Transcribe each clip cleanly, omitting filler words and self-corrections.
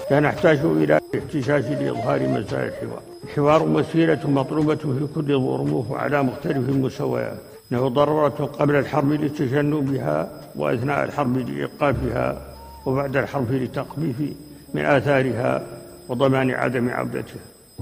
فنحتاج إلى احتشاش لإظهار مسائل الحوار. الحوار وسيلة مطلوبة في كل الظروف وعلى مختلف المستويات، إنه ضرورة قبل الحرب لتجنبها، وأثناء الحرب لإيقافها، وبعد الحرب لتخفيف من آثارها وضمان عدم عودتها.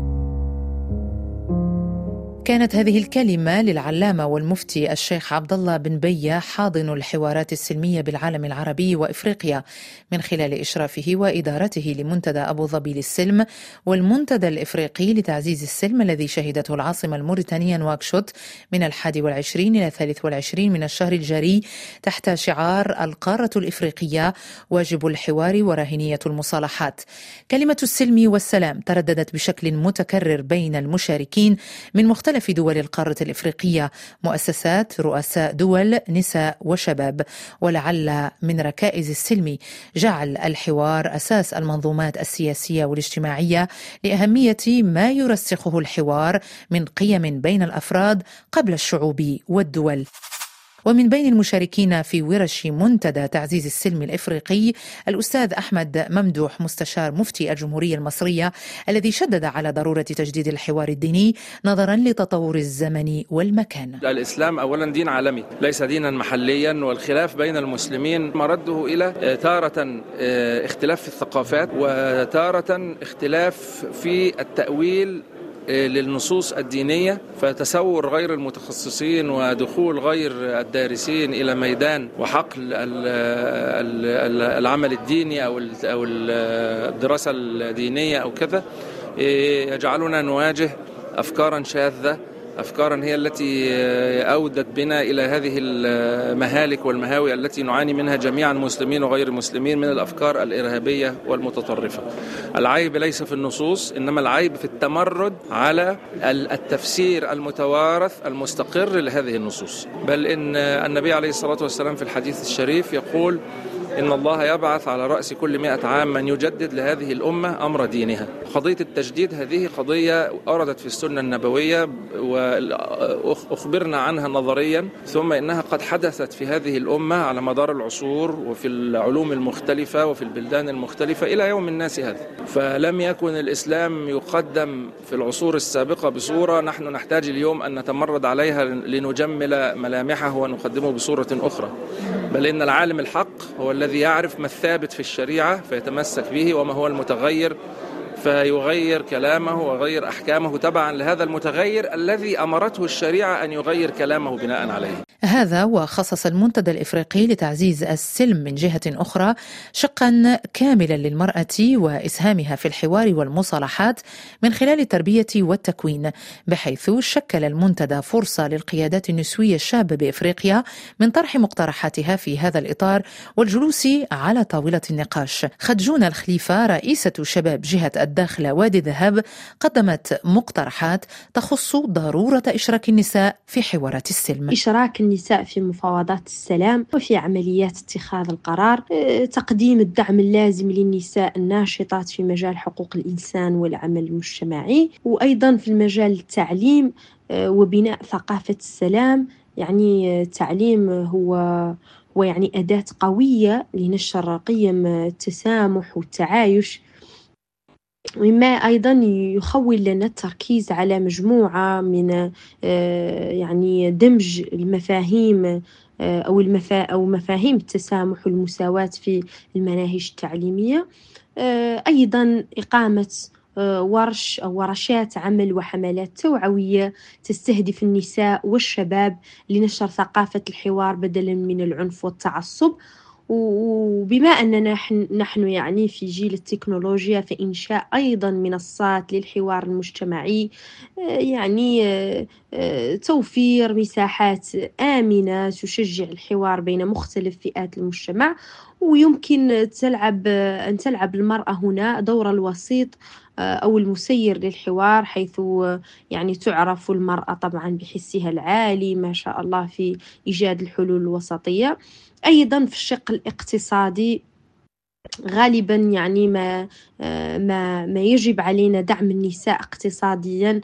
كانت هذه الكلمة للعلامة والمفتي الشيخ عبد الله بن بية حاضن الحوارات السلمية بالعالم العربي وإفريقيا من خلال إشرافه وإدارته لمنتدى أبو ظبي للسلم والمنتدى الإفريقي لتعزيز السلم الذي شهدته العاصمة الموريتانية نواكشوط من 21 إلى 23 من الشهر الجاري تحت شعار القارة الإفريقية واجب الحوار ورهينية المصالحات. كلمة السلم والسلام ترددت بشكل متكرر بين المشاركين من مختلف في دول القارة الإفريقية، مؤسسات، رؤساء دول، نساء وشباب. ولعل من ركائز السلم جعل الحوار أساس المنظومات السياسية والاجتماعية لأهمية ما يرسخه الحوار من قيم بين الأفراد قبل الشعوب والدول. ومن بين المشاركين في ورش منتدى تعزيز السلم الإفريقي الأستاذ أحمد ممدوح مستشار مفتي الجمهورية المصرية، الذي شدد على ضرورة تجديد الحوار الديني نظرا لتطور الزمن والمكان. الإسلام أولا دين عالمي ليس دينا محليا، والخلاف بين المسلمين مرده إلى تارة اختلاف في الثقافات وتارة اختلاف في التأويل للنصوص الدينية، فتسور غير المتخصصين ودخول غير الدارسين إلى ميدان وحقل العمل الديني أو الدراسة الدينية أو كذا يجعلنا نواجه أفكارا شاذة، أفكارا هي التي أودت بنا إلى هذه المهالك والمهاوي التي نعاني منها جميعا مسلمين وغير مسلمين من الأفكار الإرهابية والمتطرفة. العيب ليس في النصوص، إنما العيب في التمرد على التفسير المتوارث المستقر لهذه النصوص. بل إن النبي عليه الصلاة والسلام في الحديث الشريف يقول إن الله يبعث على رأس كل 100 عام من يجدد لهذه الأمة أمر دينها. قضية التجديد هذه قضية أوردت في السنة النبوية وأخبرنا عنها نظريا، ثم إنها قد حدثت في هذه الأمة على مدار العصور وفي العلوم المختلفة وفي البلدان المختلفة إلى يوم الناس هذا. فلم يكن الإسلام يقدم في العصور السابقة بصورة نحن نحتاج اليوم أن نتمرد عليها لنجمل ملامحه ونقدمه بصورة أخرى، بل إن العالم الحق هو الذي يعرف ما الثابت في الشريعة فيتمسك به، وما هو المتغير فيغير كلامه ويغير أحكامه تبعا لهذا المتغير الذي أمرته الشريعة أن يغير كلامه بناء عليه. هذا وخصص المنتدى الإفريقي لتعزيز السلم من جهة أخرى شقا كاملا للمرأة وإسهامها في الحوار والمصالحات من خلال التربية والتكوين، بحيث شكل المنتدى فرصة للقيادات النسوية الشابة بإفريقيا من طرح مقترحاتها في هذا الإطار والجلوس على طاولة النقاش. خدجونة الخليفة رئيسة شباب جهة الداخلة وادي الذهب قدمت مقترحات تخص ضرورة إشراك النساء في حوارات السلم. إشراك النساء في مفاوضات السلام وفي عمليات اتخاذ القرار، تقديم الدعم اللازم للنساء الناشطات في مجال حقوق الإنسان والعمل المجتمعي، وأيضا في المجال التعليم وبناء ثقافة السلام. يعني التعليم هو يعني أداة قوية لنشر قيم التسامح والتعايش، مما أيضا يخول لنا التركيز على مجموعة من يعني دمج المفاهيم أو مفاهيم التسامح والمساواة في المناهج التعليمية. أيضا إقامة ورش أو ورشات عمل وحملات توعوية تستهدف النساء والشباب لنشر ثقافة الحوار بدلا من العنف والتعصب. وبما أننا نحن يعني في جيل التكنولوجيا، فإنشاء أيضا منصات للحوار المجتمعي، يعني توفير مساحات آمنة تشجع الحوار بين مختلف فئات المجتمع، ويمكن أن تلعب المرأة هنا دور الوسيط أو المسير للحوار، حيث يعني تعرف المرأة طبعا بحسها العالي ما شاء الله في إيجاد الحلول الوسطية. أيضا في الشق الاقتصادي غالبا يعني ما يجب علينا دعم النساء اقتصاديا،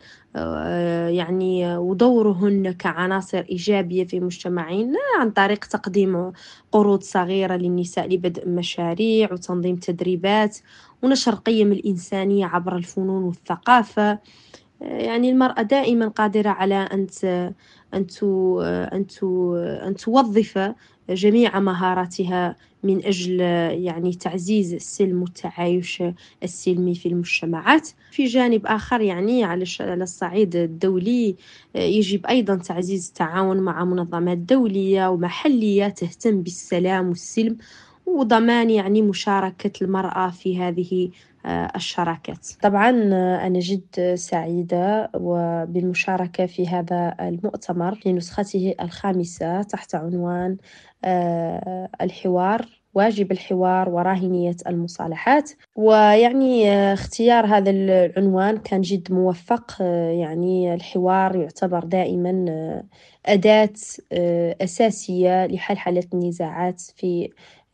يعني ودورهن كعناصر إيجابية في مجتمعنا عن طريق تقديم قروض صغيرة للنساء لبدء مشاريع وتنظيم تدريبات ونشر قيم الإنسانية عبر الفنون والثقافة. يعني المرأة دائما قادرة على أن توظف جميع مهاراتها من أجل يعني تعزيز السلم والتعايش السلمي في المجتمعات. في جانب آخر يعني على الصعيد الدولي يجب أيضا تعزيز التعاون مع منظمات دولية ومحلية تهتم بالسلام والسلم، وضمان يعني مشاركة المرأة في هذه الشراكات. طبعا أنا جد سعيدة بالمشاركة في هذا المؤتمر في نسخته الخامسة تحت عنوان الحوار، واجب الحوار وراهنية المصالحات. ويعني اختيار هذا العنوان كان جد موفق. يعني الحوار يعتبر دائما أداة أساسية لحل النزاعات في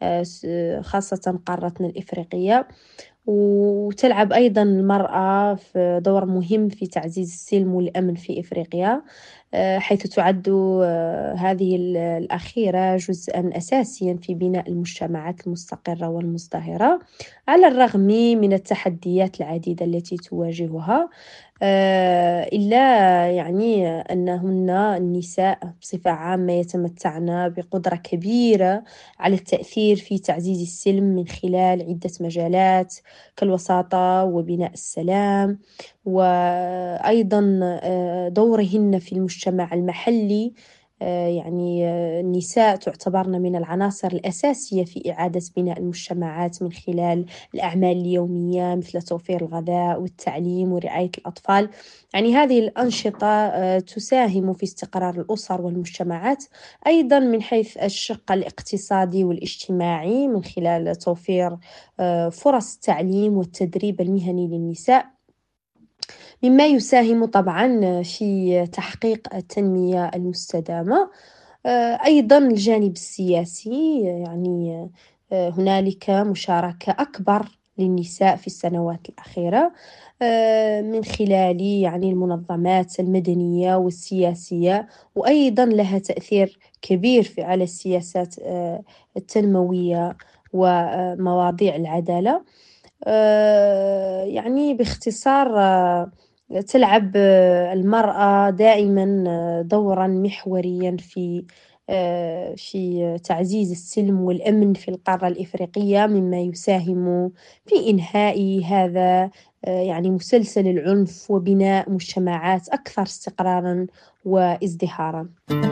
خاصة قارتنا الإفريقية، وتلعب أيضا المرأة في دور مهم في تعزيز السلم والأمن في إفريقيا، حيث تعد هذه الأخيرة جزءا أساسيا في بناء المجتمعات المستقرة والمزدهرة على الرغم من التحديات العديدة التي تواجهها. إلا يعني أنهن النساء بصفة عامة يتمتعن بقدرة كبيرة على التأثير في تعزيز السلم من خلال عدة مجالات كالوساطة وبناء السلام، وأيضا دورهن في المجتمع المحلي. يعني النساء تعتبرن من العناصر الأساسية في إعادة بناء المجتمعات من خلال الأعمال اليومية مثل توفير الغذاء والتعليم ورعاية الأطفال. يعني هذه الأنشطة تساهم في استقرار الأسر والمجتمعات، أيضا من حيث الشق الاقتصادي والاجتماعي من خلال توفير فرص التعليم والتدريب المهني للنساء، مما يساهم طبعا في تحقيق التنمية المستدامة. أيضا الجانب السياسي، يعني هنالك مشاركة أكبر للنساء في السنوات الأخيرة من خلال يعني المنظمات المدنية والسياسية، وأيضا لها تأثير كبير على السياسات التنموية ومواضيع العدالة. يعني باختصار تلعب المرأة دائما دورا محوريا في تعزيز السلم والأمن في القارة الإفريقية، مما يساهم في إنهاء هذا يعني مسلسل العنف وبناء مجتمعات أكثر استقرارا وازدهارا.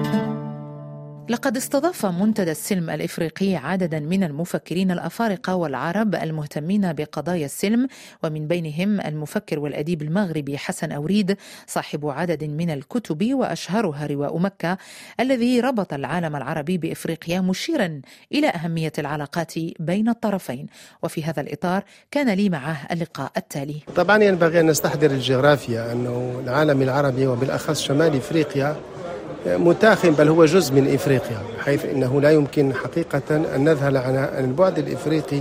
لقد استضاف منتدى السلم الإفريقي عددا من المفكرين الأفارقة والعرب المهتمين بقضايا السلم، ومن بينهم المفكر والأديب المغربي حسن أوريد صاحب عدد من الكتب وأشهرها رواء مكة، الذي ربط العالم العربي بإفريقيا مشيرا إلى أهمية العلاقات بين الطرفين. وفي هذا الإطار كان لي معه اللقاء التالي. طبعا ينبغي أن نستحضر الجغرافيا أنه العالم العربي وبالأخص شمال إفريقيا متاخم، بل هو جزء من إفريقيا، حيث إنه لا يمكن حقيقة أن نذهل عن البعد الإفريقي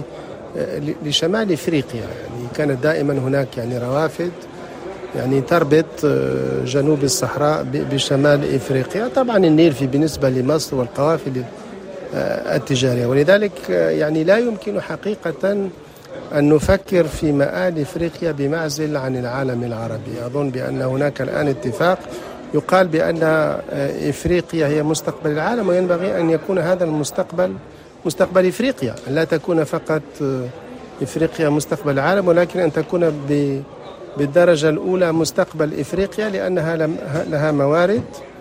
لشمال إفريقيا. يعني كانت دائما هناك يعني روافد يعني تربط جنوب الصحراء بشمال إفريقيا، طبعا النيل في بالنسبة لمصر والقوافل التجارية، ولذلك يعني لا يمكن حقيقة أن نفكر في مآل إفريقيا بمعزل عن العالم العربي. أظن بأن هناك الآن اتفاق يقال بأن إفريقيا هي مستقبل العالم، وينبغي أن يكون هذا المستقبل مستقبل إفريقيا، لا تكون فقط إفريقيا مستقبل العالم، ولكن أن تكون بالدرجة الأولى مستقبل إفريقيا، لأنها لها موارد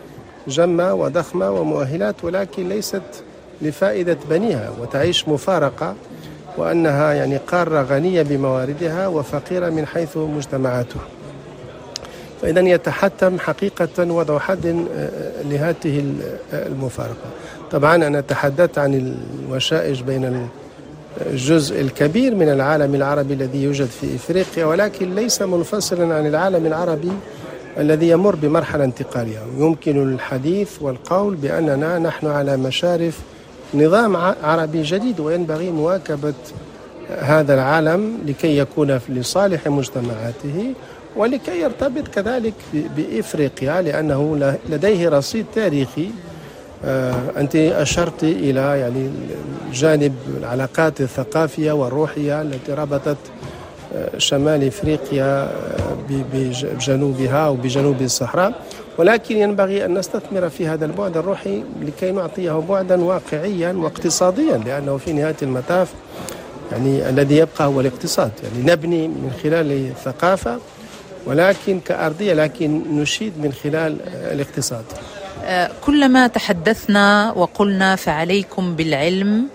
جمة وضخمة ومؤهلات، ولكن ليست لفائدة بنيها وتعيش مفارقة، وأنها يعني قارة غنية بمواردها وفقيرة من حيث مجتمعاتها. فإذا يتحتم حقيقة وضع حد لهذه المفارقة. طبعا أنا تحدثت عن الوشائج بين الجزء الكبير من العالم العربي الذي يوجد في إفريقيا، ولكن ليس منفصلا عن العالم العربي الذي يمر بمرحلة انتقالية. يمكن الحديث والقول بأننا نحن على مشارف نظام عربي جديد، وينبغي مواكبة هذا العالم لكي يكون لصالح مجتمعاته ولكي يرتبط كذلك بإفريقيا، لأنه لديه رصيد تاريخي. أنت أشرت إلى يعني جانب العلاقات الثقافية والروحية التي ربطت شمال إفريقيا بجنوبها وبجنوب الصحراء، ولكن ينبغي أن نستثمر في هذا البعد الروحي لكي نعطيه بعدا واقعيا واقتصاديا، لأنه في نهاية المطاف يعني الذي يبقى هو الاقتصاد. يعني نبني من خلال الثقافة ولكن كأرضية، لكن نشيد من خلال الاقتصاد. كلما تحدثنا وقلنا فعليكم بالعلم،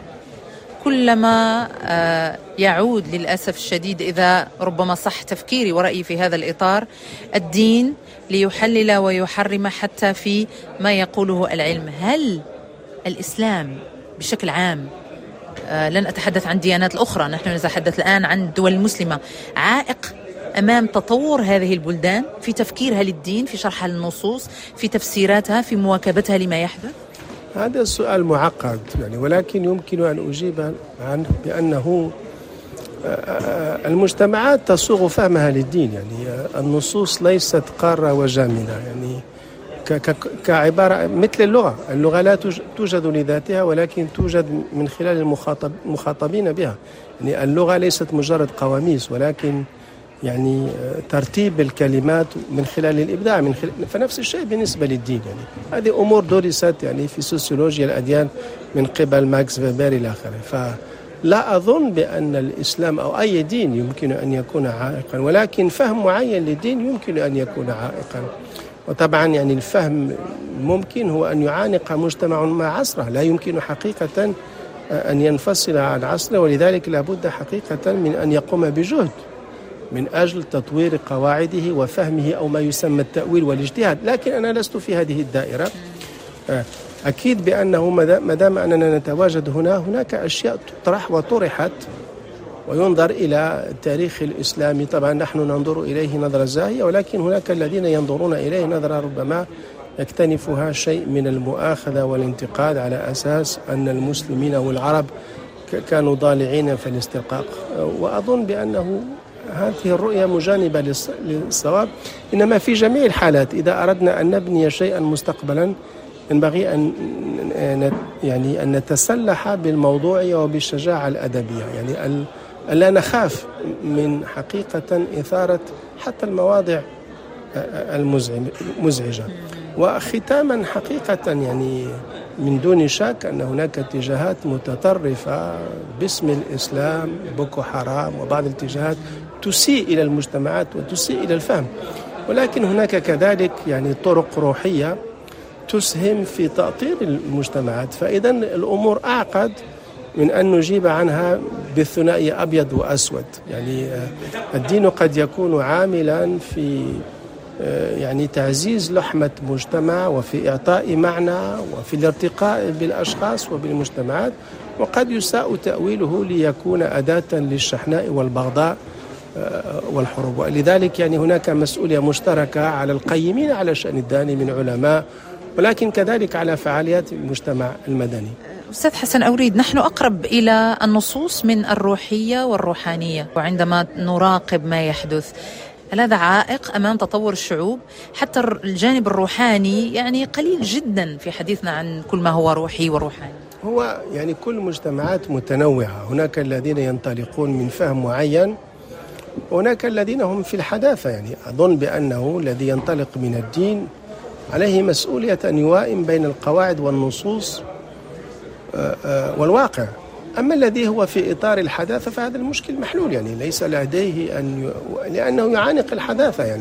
كلما يعود للأسف الشديد، إذا ربما صح تفكيري ورأيي في هذا الإطار، الدين ليحلل ويحرم حتى في ما يقوله العلم. هل الإسلام بشكل عام، لن أتحدث عن ديانات الأخرى، نحن نتحدث الآن عن الدول المسلمة، عائق أمام تطور هذه البلدان في تفكيرها للدين، في شرحها للنصوص، في تفسيراتها، في مواكبتها لما يحدث؟ هذا السؤال معقد يعني، ولكن يمكن أن أجيب عنه بأنه المجتمعات تصوغ فهمها للدين. يعني النصوصس ليست قارة وجامدة، يعني كعبارة مثل اللغة لا توجد لذاتها، ولكن توجد من خلال المخاطبين بها. يعني اللغة ليست مجرد قواميس، ولكن يعني ترتيب الكلمات من خلال الإبداع، فنفس الشيء بالنسبة للدين. يعني هذه أمور درست يعني في سوسيولوجيا الأديان من قبل ماكس فيبر إلى آخره. فلا أظن بأن الإسلام أو أي دين يمكن أن يكون عائقا، ولكن فهم معين للدين يمكن أن يكون عائقا. وطبعا يعني الفهم ممكن هو أن يعانق مجتمع مع عصره، لا يمكن حقيقة أن ينفصل عن عصره، ولذلك لابد حقيقة من أن يقوم بجهد من أجل تطوير قواعده وفهمه، أو ما يسمى التأويل والاجتهاد. لكن أنا لست في هذه الدائرة. أكيد بأنه ما دام أننا نتواجد هناك أشياء تطرح وطرحت، وينظر إلى التاريخ الإسلامي. طبعا نحن ننظر إليه نظرة زاهية، ولكن هناك الذين ينظرون إليه نظرة ربما يكتنفها شيء من المؤاخذة والانتقاد، على أساس أن المسلمين والعرب كانوا ضالعين في الاسترقاق. وأظن بأنه هذه الرؤية مجانبة للصواب. إنما في جميع الحالات إذا أردنا أن نبني شيئا مستقبلا، ينبغي أن نتسلح بالموضوعية وبالشجاعة الأدبية، يعني ألا نخاف من حقيقة إثارة حتى المواضع المزعجة. وختاما حقيقة يعني من دون شك أن هناك اتجاهات متطرفة باسم الإسلام، بوكو حرام وبعض الاتجاهات تسيء إلى المجتمعات وتسيء إلى الفهم، ولكن هناك كذلك يعني طرق روحية تسهم في تأطير المجتمعات. فإذا الأمور أعقد من أن نجيب عنها بالثنائي أبيض وأسود. يعني الدين قد يكون عاملا في يعني تعزيز لحمة مجتمع وفي إعطاء معنى وفي الارتقاء بالأشخاص وبالمجتمعات، وقد يساء تأويله ليكون أداة للشحناء والبغضاء والحروب. ولذلك يعني هناك مسؤولية مشتركة على القيمين على شأن الدين من علماء، ولكن كذلك على فعاليات المجتمع المدني. أستاذ حسن أوريد، نحن أقرب إلى النصوص من الروحية والروحانية، وعندما نراقب ما يحدث، هل هذا عائق أمام تطور الشعوب؟ حتى الجانب الروحاني يعني قليل جدا في حديثنا عن كل ما هو روحي وروحاني. هو يعني كل مجتمعات متنوعة، هناك الذين ينطلقون من فهم معين، وهناك الذين هم في الحداثة. يعني أظن بأنه الذي ينطلق من الدين عليه مسؤولية أن يوائم بين القواعد والنصوص والواقع. أما الذي هو في إطار الحداثة فهذا المشكل محلول، يعني ليس لديه لأنه يعانق الحداثة، يعني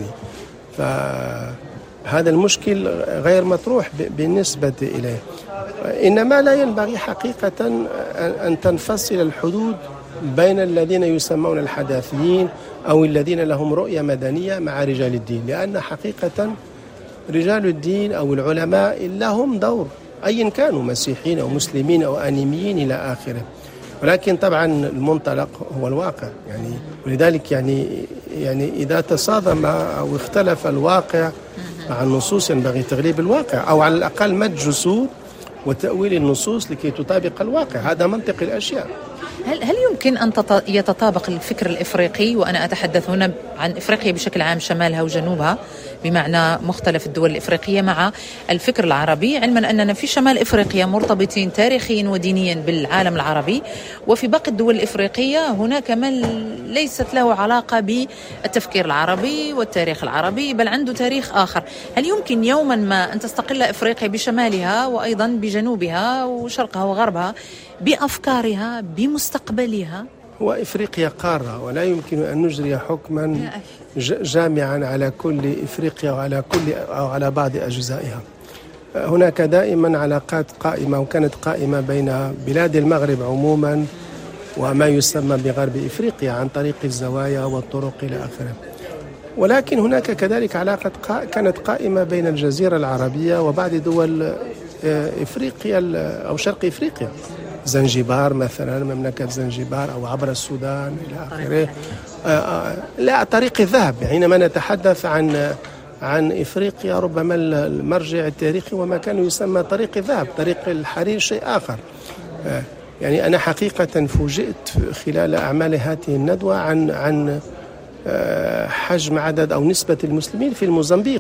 فهذا المشكل غير مطروح بالنسبة إليه. إنما لا ينبغي حقيقة أن تنفصل الحدود بين الذين يسمون الحداثيين أو الذين لهم رؤية مدنية مع رجال الدين، لأن حقيقة رجال الدين أو العلماء لهم دور، أيا كانوا مسيحيين أو مسلمين أو أنيميين إلى آخره. ولكن طبعا المنطلق هو الواقع، يعني ولذلك يعني إذا تصادم أو اختلف الواقع مع النصوص ينبغي تغليب الواقع، أو على الأقل مد جسور وتأويل النصوص لكي تطابق الواقع. هذا منطق الأشياء. هل يمكن أن يتطابق الفكر الإفريقي، وأنا أتحدث هنا عن إفريقيا بشكل عام شمالها وجنوبها، بمعنى مختلف الدول الإفريقية مع الفكر العربي، علما أننا في شمال إفريقيا مرتبطين تاريخيا ودينيا بالعالم العربي، وفي باقي الدول الإفريقية هناك من ليست له علاقة بالتفكير العربي والتاريخ العربي، بل عنده تاريخ آخر. هل يمكن يوما ما أن تستقل إفريقيا بشمالها وأيضا بجنوبها وشرقها وغربها بأفكارها بمستقبلها؟ وإفريقيا قارة ولا يمكن أن نجري حكما جامعا على كل إفريقيا وعلى بعض أجزائها. هناك دائما علاقات قائمة وكانت قائمة بين بلاد المغرب عموما وما يسمى بغرب إفريقيا عن طريق الزوايا والطرق إلى آخره، ولكن هناك كذلك علاقة كانت قائمة بين الجزيرة العربية وبعض دول إفريقيا أو شرق إفريقيا، زنجبار مثلا، مملكة زنجبار، أو عبر السودان إلى آخره. لا، طريق الذهب. حينما نتحدث عن إفريقيا ربما المرجع التاريخي وما كان يسمى طريق الذهب، طريق الحرير شيء آخر. يعني أنا حقيقة فوجئت خلال أعمال هذه الندوة عن حجم عدد أو نسبة المسلمين في الموزمبيق،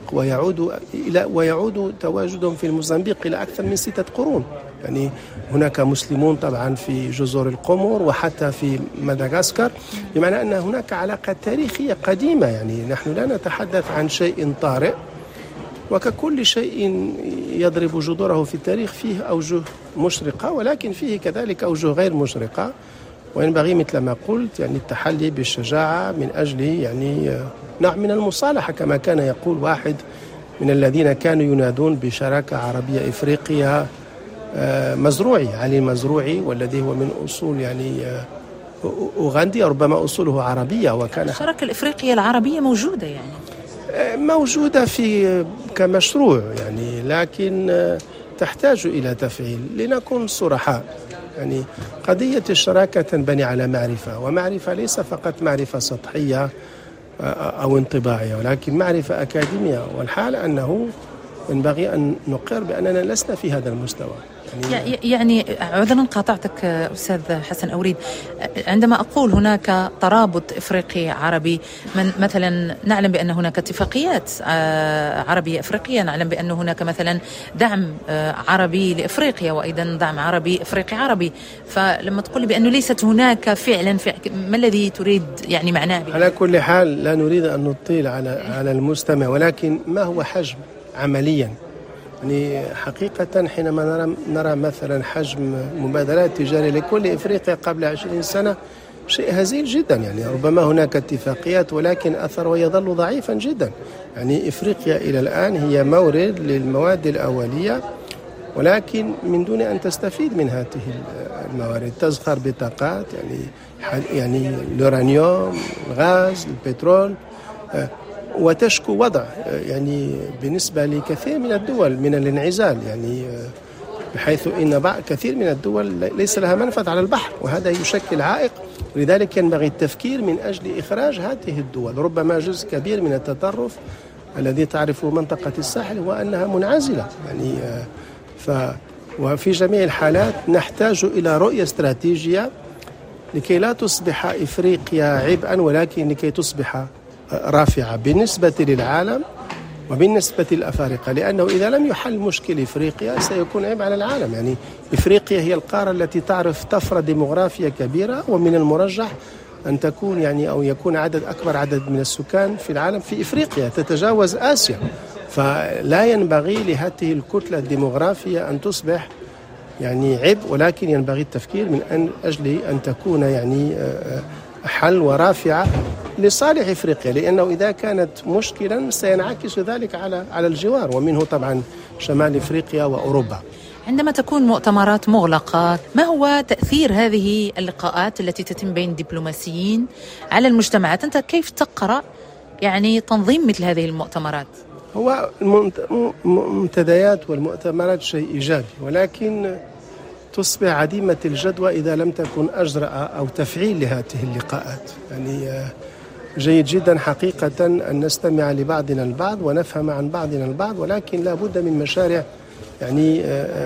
ويعود تواجدهم في الموزمبيق إلى أكثر من 6 قرون. يعني هناك مسلمون طبعا في جزر القمر وحتى في مدغشقر، بمعنى أن هناك علاقة تاريخية قديمة. يعني نحن لا نتحدث عن شيء طارئ، وككل شيء يضرب جذوره في التاريخ فيه أوجه مشرقة، ولكن فيه كذلك أوجه غير مشرقة، وينبغي مثل ما قلت يعني التحلي بالشجاعة من أجل يعني نوع من المصالحة، كما كان يقول واحد من الذين كانوا ينادون بشراكة عربية إفريقية، مزروعي، علي مزروعي، والذي هو من أصول يعني أوغندية، ربما أصوله عربية. وكان الشراكة الإفريقية العربية موجودة، يعني موجودة في كمشروع يعني، لكن تحتاج إلى تفعيل. لنكون صرحاء، يعني قضية الشراكة تنبني على معرفة، ومعرفة ليس فقط معرفة سطحية أو انطباعية، ولكن معرفة أكاديمية. والحال أنه ينبغي أن نقر بأننا لسنا في هذا المستوى. يعني عذرا قاطعتك أستاذ حسن أوريد، عندما أقول هناك ترابط إفريقي عربي، مثلا نعلم بأن هناك اتفاقيات عربية إفريقية، نعلم بأن هناك مثلا دعم عربي لإفريقيا وأيضا دعم عربي إفريقي عربي، فلما تقول بأنه ليست هناك فعلا ما الذي تريد يعني معناه؟ على كل حال لا نريد أن نطيل على المستمع، ولكن ما هو حجم عمليا؟ يعني حقيقة حينما نرى مثلا حجم مبادلات تجارية لكل إفريقيا قبل 20 سنة شيء هزيل جدا. يعني ربما هناك اتفاقيات ولكن أثره يظل ضعيفا جدا. يعني إفريقيا إلى الآن هي مورد للمواد الأولية، ولكن من دون أن تستفيد من هذه الموارد، تزخر بطاقات يعني اليورانيوم، الغاز، البترول، وتشكو وضع يعني بالنسبة لكثير من الدول من الانعزال، يعني بحيث إن كثير من الدول ليس لها منفذ على البحر، وهذا يشكل عائق. لذلك ينبغي التفكير من أجل إخراج هذه الدول. ربما جزء كبير من التطرف الذي تعرف منطقة الساحل هو أنها منعزلة، يعني وفي جميع الحالات نحتاج إلى رؤية استراتيجية لكي لا تصبح إفريقيا عبئا، ولكن لكي تصبح رافعة بالنسبة للعالم وبالنسبة للأفارقة، لأنه إذا لم يحل مشكل إفريقيا سيكون عبء على العالم. يعني إفريقيا هي القارة التي تعرف طفرة ديموغرافية كبيرة، ومن المرجح أن تكون يعني أو يكون أكبر عدد من السكان في العالم في إفريقيا، تتجاوز آسيا. فلا ينبغي لهذه الكتلة الديموغرافية أن تصبح يعني عبء، ولكن ينبغي التفكير من أجل أن تكون يعني حل ورافعة لصالح إفريقيا، لأنه إذا كانت مشكلا سينعكس ذلك على الجوار، ومنه طبعا شمال إفريقيا وأوروبا. عندما تكون مؤتمرات مغلقة، ما هو تأثير هذه اللقاءات التي تتم بين الدبلوماسيين على المجتمعات؟ أنت كيف تقرأ يعني تنظيم مثل هذه المؤتمرات؟ هو المنتديات والمؤتمرات شيء إيجابي، ولكن تصبح عديمة الجدوى إذا لم تكن أجرأ أو تفعيل لهذه اللقاءات. يعني جيد جدا حقيقة أن نستمع لبعضنا البعض ونفهم عن بعضنا البعض، ولكن لا بد من مشاريع يعني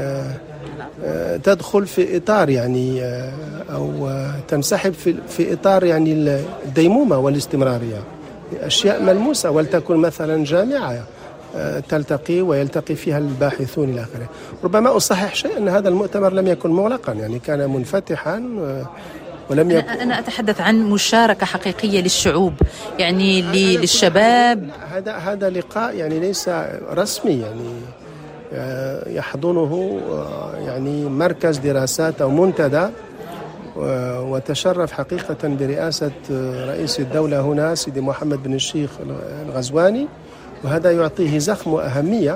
تدخل في إطار يعني أو تنسحب في إطار يعني الديمومة والاستمرارية. بأشياء ملموسة، ولتكن مثلا جامعة تلتقي ويلتقي فيها الباحثون إلى آخره. ربما أصحح شيء أن هذا المؤتمر لم يكن مغلقا، يعني كان منفتحا ولم يكن. أنا أتحدث عن مشاركة حقيقية للشعوب، يعني للشباب. هذا لقاء يعني ليس رسمي، يعني يحضنه يعني مركز دراسات أو منتدى، وتشرف حقيقة برئاسة رئيس الدولة هنا سيدي محمد بن الشيخ الغزواني، وهذا يعطيه زخم وأهمية.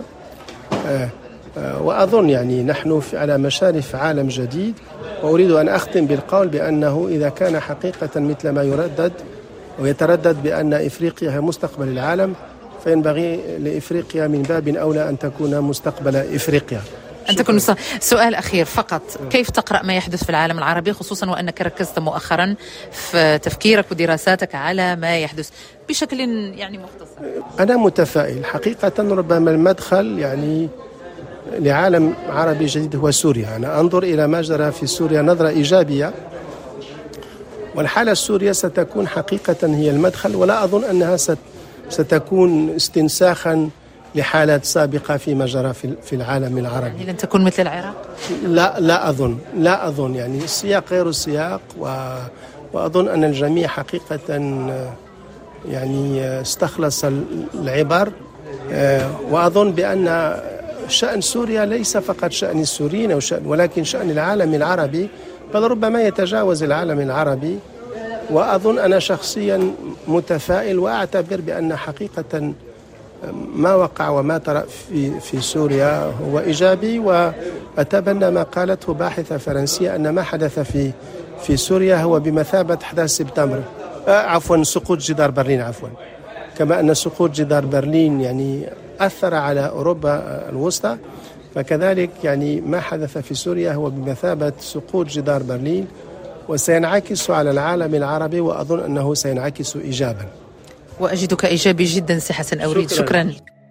وأظن يعني نحن على مشارف عالم جديد، وأريد أن أختم بالقول بأنه إذا كان حقيقة مثل ما يردد ويتردد بأن إفريقيا هي مستقبل العالم، فينبغي لإفريقيا من باب أولى أن تكون مستقبل إفريقيا. أن تكون سؤال أخير فقط، كيف تقرأ ما يحدث في العالم العربي، خصوصا وأنك ركزت مؤخرا في تفكيرك ودراساتك على ما يحدث بشكل يعني مختصر؟ أنا متفائل حقيقة. ربما المدخل يعني لعالم عربي جديد هو سوريا. أنا أنظر إلى ما جرى في سوريا نظرة إيجابية، والحالة السورية ستكون حقيقة هي المدخل، ولا أظن أنها ستكون استنساخا لحالات سابقة فيما جرى في العالم العربي. يعني لن تكون مثل العراق؟ لا أظن يعني السياق غير السياق، وأظن أن الجميع حقيقة يعني استخلص العبر. وأظن بأن شأن سوريا ليس فقط شأن السوريين ولكن شأن العالم العربي، بل ربما يتجاوز العالم العربي. وأظن أنا شخصيا متفائل، وأعتبر بأن حقيقة ما وقع وما ترى في سوريا هو إيجابي. وأتبنى ما قالته باحثة فرنسية أن ما حدث في سوريا هو بمثابة أحداث سبتمبر، سقوط جدار برلين، كما أن سقوط جدار برلين يعني أثر على أوروبا الوسطى، فكذلك يعني ما حدث في سوريا هو بمثابة سقوط جدار برلين، وسينعكس على العالم العربي، وأظن أنه سينعكس إيجابا. وأجدك إيجابي جدا سي حسن أوريد. شكرا.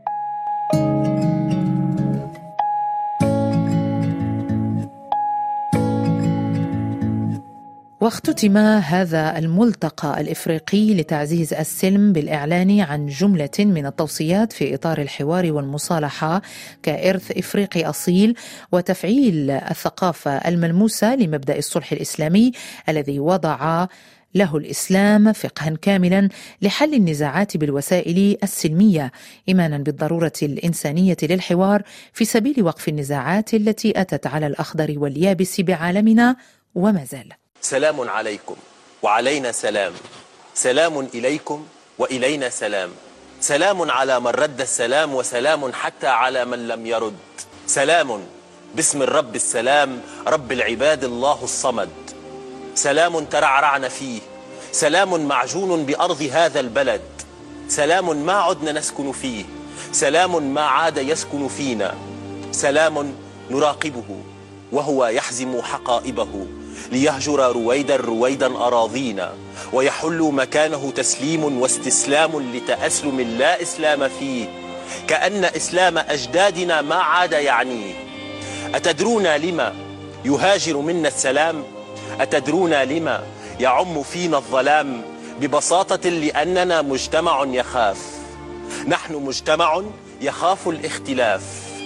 واختتم هذا الملتقى الإفريقي لتعزيز السلم بالإعلان عن جملة من التوصيات في إطار الحوار والمصالحة كإرث إفريقي أصيل، وتفعيل الثقافة الملموسة لمبدأ الصلح الإسلامي الذي وضع له الإسلام فقها كاملا لحل النزاعات بالوسائل السلمية، إيمانا بالضرورة الإنسانية للحوار في سبيل وقف النزاعات التي أتت على الأخضر واليابس بعالمنا وما زال. سلام عليكم وعلينا سلام، سلام إليكم وإلينا سلام، سلام على من رد السلام، وسلام حتى على من لم يرد. سلام باسم الرب السلام، رب العباد الله الصمد. سلام ترعرعنا فيه، سلام معجون بأرض هذا البلد، سلام ما عدنا نسكن فيه، سلام ما عاد يسكن فينا، سلام نراقبه وهو يحزم حقائبه ليهجر رويدا أراضينا، ويحل مكانه تسليم واستسلام لتأسلم لا إسلام فيه، كأن إسلام أجدادنا ما عاد يعنيه. أتدرون لما يهاجر منا السلام؟ أتدرون لما يعم فينا الظلام؟ ببساطة لأننا مجتمع يخاف. نحن مجتمع يخاف الاختلاف.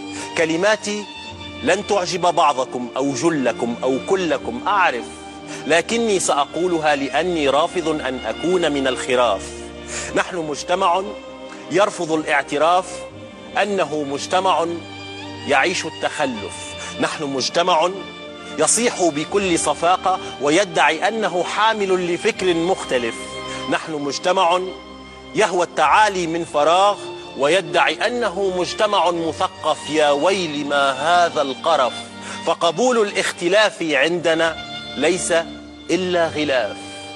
كلماتي لن تعجب بعضكم أو جلكم أو كلكم أعرف، لكني سأقولها لأني رافض أن أكون من الخراف. نحن مجتمع يرفض الاعتراف أنه مجتمع يعيش التخلف. نحن مجتمع يصيح بكل صفاقة ويدعي أنه حامل لفكر مختلف. نحن مجتمع يهوى التعالي من فراغ ويدعي أنه مجتمع مثقف. يا ويل ما هذا القرف. فقبول الاختلاف عندنا ليس إلا غلاف.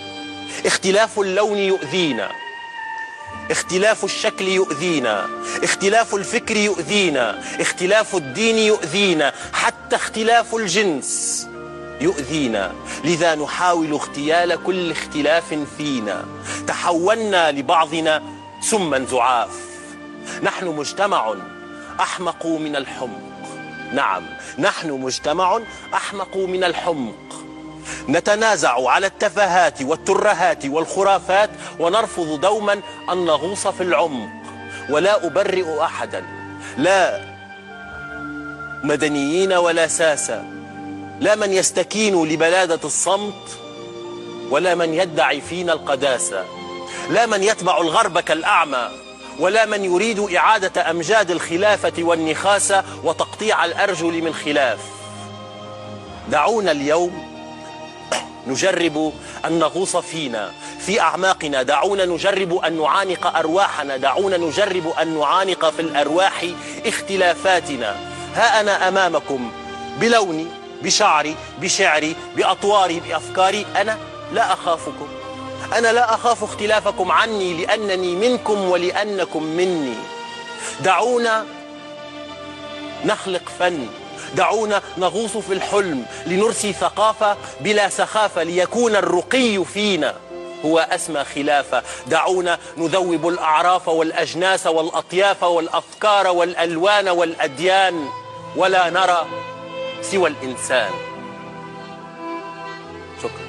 اختلاف اللون يؤذينا، اختلاف الشكل يؤذينا، اختلاف الفكر يؤذينا، اختلاف الدين يؤذينا، حتى اختلاف الجنس يؤذينا. لذا نحاول اغتيال كل اختلاف فينا. تحولنا لبعضنا سما زعاف. نحن مجتمع أحمق من الحمق. نعم، نحن مجتمع أحمق من الحمق. نتنازع على التفاهات والترهات والخرافات، ونرفض دوما أن نغوص في العمق. ولا أبرئ أحدا، لا مدنيين ولا ساسة، لا من يستكين لبلادة الصمت ولا من يدعي فينا القداسة، لا من يتبع الغرب كالأعمى ولا من يريد إعادة أمجاد الخلافة والنخاسة وتقطيع الأرجل من خلاف. دعونا اليوم نجرب أن نغوص فينا في أعماقنا، دعونا نجرب أن نعانق أرواحنا، دعونا نجرب أن نعانق في الأرواح اختلافاتنا. ها أنا أمامكم بلوني، بشعري، بشعري، بأطواري، بأفكاري. أنا لا أخافكم، أنا لا أخاف اختلافكم عني، لأنني منكم ولأنكم مني. دعونا نخلق فن، دعونا نغوص في الحلم لنرسي ثقافة بلا سخافة، ليكون الرقي فينا هو أسمى خلافة. دعونا نذوب الأعراف والأجناس والأطياف والأفكار والألوان والأديان، ولا نرى سوى الإنسان. شكرا.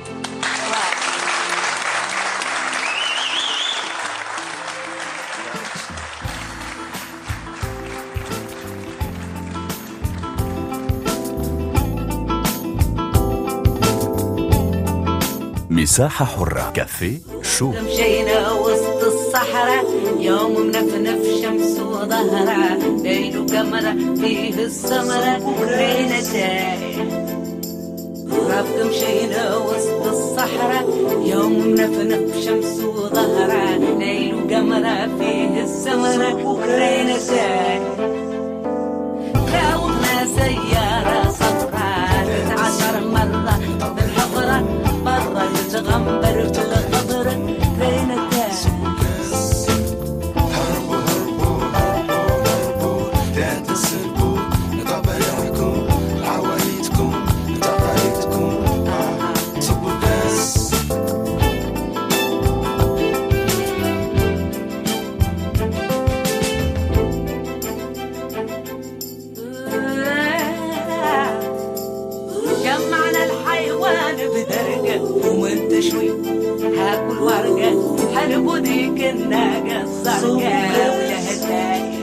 مساحة حرة، كافيه شو. مشينا وسط الصحراء، يوم منفنف شمس وظهرة، ليل وقمر فيه السمرة، بكرينا تايه. رافق مشينا وسط الصحراء، يوم منفنف شمس وظهرة، ليل وقمر فيه السمرة، بكرينا تايه. راوغنا سيارة صفراء 12 مرة بالحفرة، مرة تتغمبر في الخضر، بين التاس. هربوا هربوا هربوا هربوا، لا تسربوا طبيعكم، عوايدكم تقاليدكم، صبوا الناس. جمعنا الحيوان بدرجة ومن تشوي هاكل ورقة، حلبوا ديك الناقة الزرقاء ولهتاي.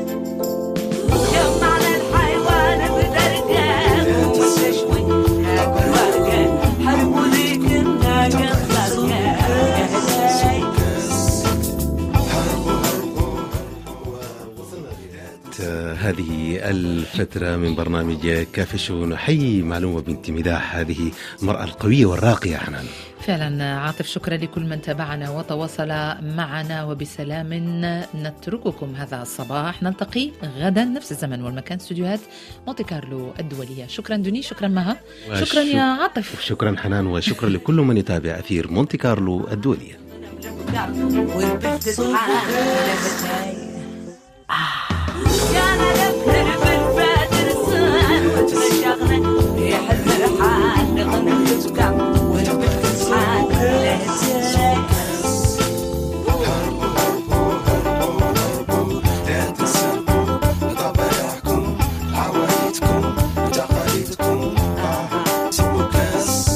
جمعنا الحيوان بدرجة ومن تشوي هاكل ورقة، حلبوا ديك الناقة الزرقاء ولهتاي. هذه الفترة من برنامج كافي شو، نحيي معلومة بنت مداح، هذه المرأة القوية والراقية. حنان فعلا عاطف، شكرا لكل من تابعنا وتواصل معنا، وبسلام نترككم هذا الصباح. نلتقي غدا نفس الزمن والمكان، استديوهات مونتي كارلو الدولية. شكرا دوني، شكرا مها، شكرا يا عاطف، شكرا حنان، وشكرا لكل من يتابع أثير مونتي كارلو الدولية. جانا نبهر بالبادر الصان، وتنشغنا ريح المرحان، نغني الفزقة والبتسحان لهتاي. هربوا هربوا هربوا هربوا، لا تسربوا طبيعكم، عوايدكم تقاليدكم، صبوا كاس.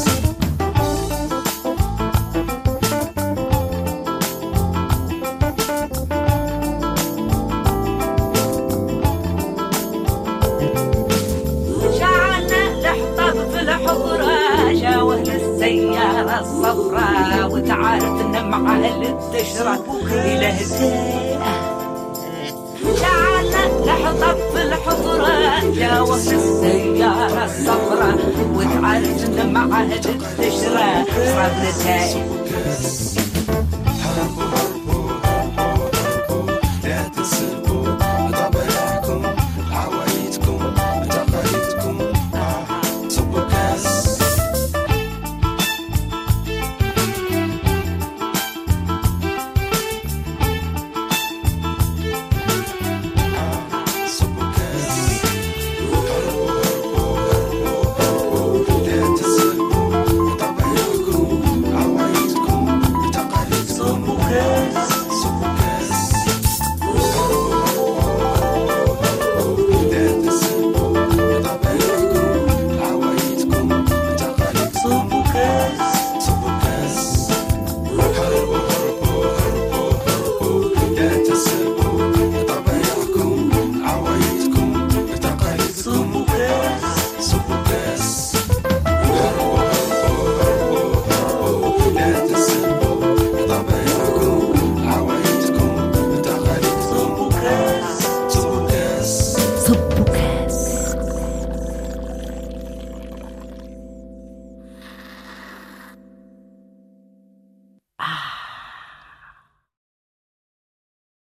السيارة الصفراء وتعارفنا مع أهل التشرة إلى هداية. جعلنا لحظة في الحضرة، جاوز السيارة الصفراء وتعارفنا مع أهل التشرة، صار نتايج.